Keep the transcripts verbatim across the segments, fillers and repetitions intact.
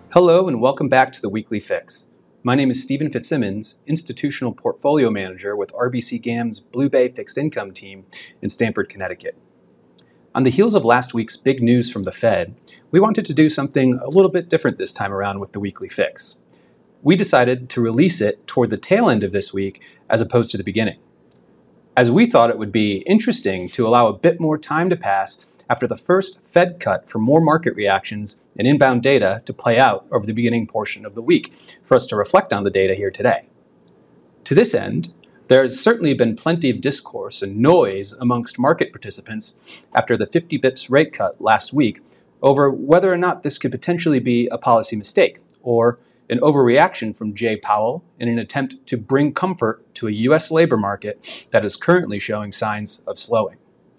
Hello and welcome back to the Weekly Fix. My name is Stephen Fitzsimmons, Institutional Portfolio Manager with R B C GAM's Blue Bay Fixed Income team in Stamford, Connecticut. On the heels of last week's big news from the Fed, we wanted to do something a little bit different this time around with the Weekly Fix. We decided to release it toward the tail end of this week as opposed to the beginning, as we thought it would be interesting to allow a bit more time to pass after the first Fed cut for more market reactions and inbound data to play out over the beginning portion of the week for us to reflect on the data here today. To this end, there has certainly been plenty of discourse and noise amongst market participants after the fifty bips rate cut last week over whether or not this could potentially be a policy mistake or an overreaction from Jay Powell in an attempt to bring comfort to a U S labor market that is currently showing signs of slowing.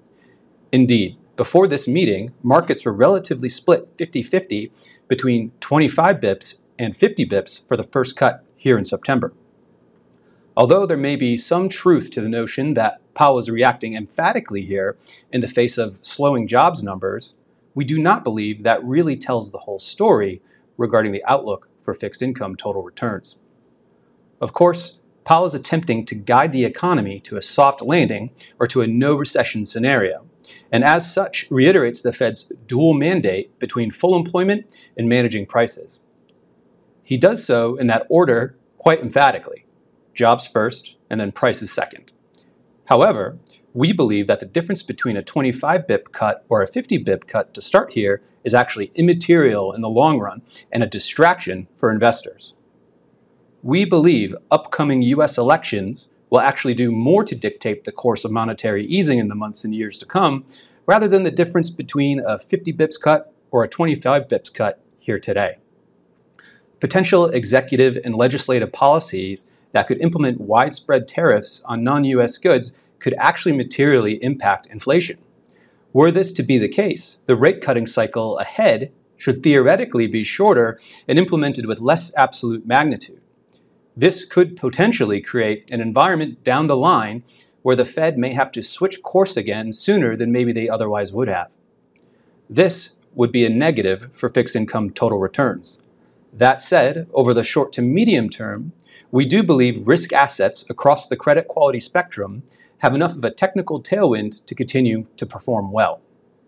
Indeed, before this meeting, markets were relatively split fifty-fifty between twenty-five bips and fifty bips for the first cut here in September. Although there may be some truth to the notion that Powell is reacting emphatically here in the face of slowing jobs numbers, we do not believe that really tells the whole story regarding the outlook for fixed income total returns. Of course, Powell is attempting to guide the economy to a soft landing or to a no recession scenario, and as such reiterates the Fed's dual mandate between full employment and managing prices. He does so in that order quite emphatically: jobs first and then prices second. However, we believe that the difference between a twenty-five bip cut or a fifty bip cut to start here is actually immaterial in the long run and a distraction for investors. We believe upcoming U S elections will actually do more to dictate the course of monetary easing in the months and years to come, rather than the difference between a fifty bips cut or a twenty-five bips cut here today. Potential executive and legislative policies that could implement widespread tariffs on non-U S goods could actually materially impact inflation. Were this to be the case, the rate-cutting cycle ahead should theoretically be shorter and implemented with less absolute magnitude. This could potentially create an environment down the line where the Fed may have to switch course again sooner than maybe they otherwise would have. This would be a negative for fixed income total returns. That said, over the short to medium term, we do believe risk assets across the credit quality spectrum have enough of a technical tailwind to continue to perform well.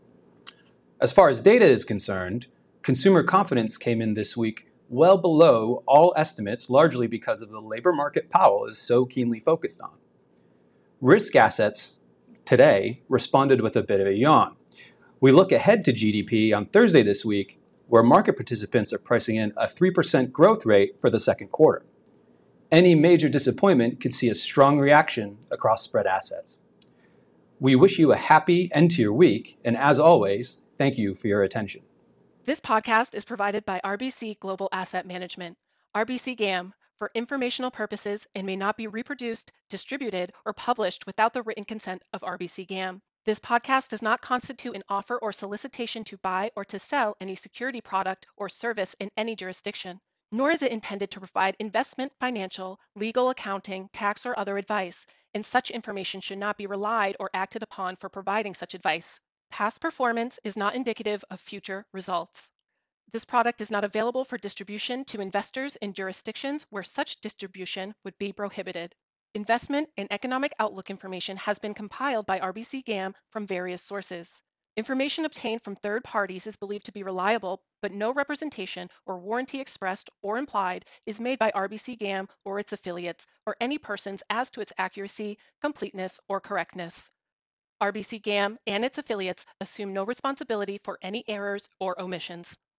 As far as data is concerned, consumer confidence came in this week well below all estimates, largely because of the labor market Powell is so keenly focused on. Risk assets today responded with a bit of a yawn. We look ahead to G D P on Thursday this week, where market participants are pricing in a three percent growth rate for the second quarter. Any major disappointment could see a strong reaction across spread assets. We wish you a happy end to your week, and as always, thank you for your attention. This podcast is provided by R B C Global Asset Management, R B C GAM, for informational purposes and may not be reproduced, distributed, or published without the written consent of R B C GAM. This podcast does not constitute an offer or solicitation to buy or to sell any security product or service in any jurisdiction, nor is it intended to provide investment, financial, legal, accounting, tax, or other advice, and such information should not be relied or acted upon for providing such advice. Past performance is not indicative of future results. This product is not available for distribution to investors in jurisdictions where such distribution would be prohibited. Investment and economic outlook information has been compiled by R B C GAM from various sources. Information obtained from third parties is believed to be reliable, but no representation or warranty expressed or implied is made by R B C GAM or its affiliates or any persons as to its accuracy, completeness, or correctness. R B C GAM and its affiliates assume no responsibility for any errors or omissions.